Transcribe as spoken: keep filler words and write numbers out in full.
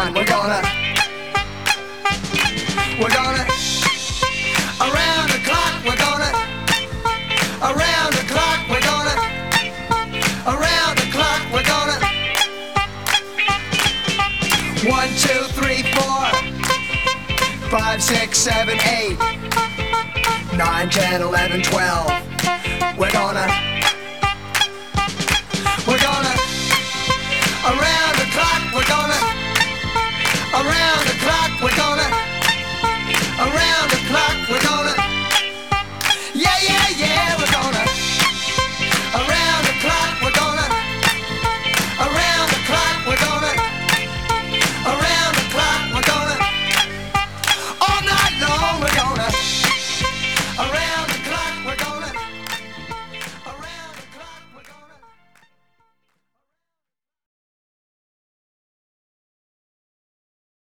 on. We're gonna, we're gonna, around the clock, we're gonna, around the clock, we're gonna, around the clock, we're gonna, one, two, three, four, five, six, seven, eight, nine, ten, eleven, twelve, we're gonna